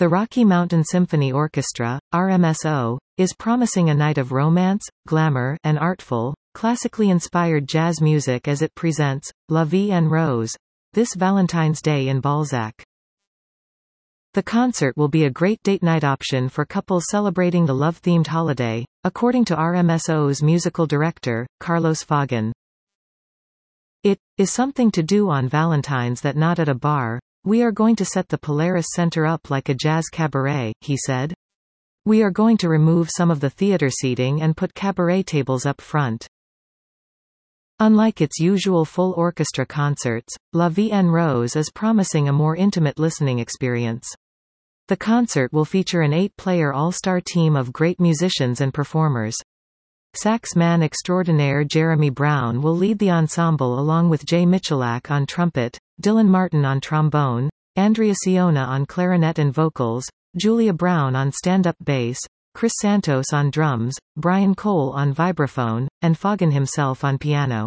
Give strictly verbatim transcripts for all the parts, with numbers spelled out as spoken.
The Rocky Mountain Symphony Orchestra, R M S O, is promising a night of romance, glamour, and artful, classically inspired jazz music as it presents La Vie en Rose this Valentine's Day in Balzac. The concert will be a great date night option for couples celebrating the love-themed holiday, according to R M S O's musical director, Carlos Fagan. It is something to do on Valentine's that not at a bar. We are going to set the Polaris Center up like a jazz cabaret, he said. We are going to remove some of the theater seating and put cabaret tables up front. Unlike its usual full orchestra concerts, La Vie en Rose is promising a more intimate listening experience. The concert will feature an eight-player all-star team of great musicians and performers. Sax man extraordinaire Jeremy Brown will lead the ensemble along with Jay Michalak on trumpet, Dylan Martin on trombone, Andrea Siona on clarinet and vocals, Julia Brown on stand-up bass, Chris Santos on drums, Brian Cole on vibraphone, and Fagan himself on piano.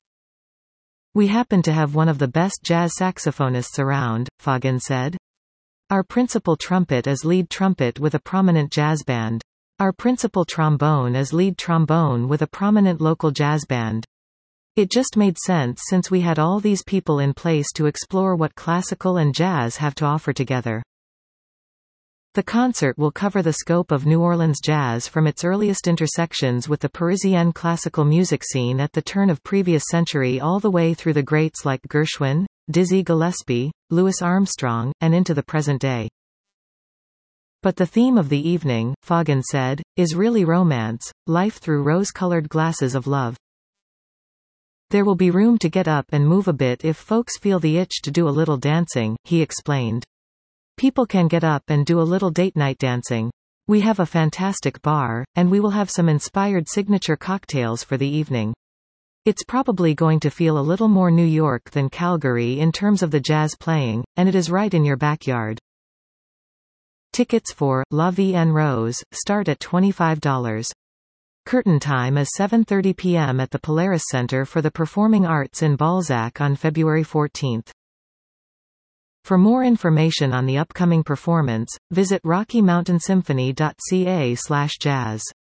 We happen to have one of the best jazz saxophonists around, Fagan said. Our principal trumpet is lead trumpet with a prominent jazz band. Our principal trombone is lead trombone with a prominent local jazz band. It just made sense since we had all these people in place to explore what classical and jazz have to offer together. The concert will cover the scope of New Orleans jazz from its earliest intersections with the Parisienne classical music scene at the turn of previous century all the way through the greats like Gershwin, Dizzy Gillespie, Louis Armstrong, and into the present day. But the theme of the evening, Fagan said, is really romance, life through rose-colored glasses of love. There will be room to get up and move a bit if folks feel the itch to do a little dancing, he explained. People can get up and do a little date night dancing. We have a fantastic bar, and we will have some inspired signature cocktails for the evening. It's probably going to feel a little more New York than Calgary in terms of the jazz playing, and it is right in your backyard. Tickets for La Vie en Rose start at twenty-five dollars. Curtain time is seven thirty p m at the Polaris Center for the Performing Arts in Balzac on February fourteenth. For more information on the upcoming performance, visit rocky mountain symphony dot c a slash jazz.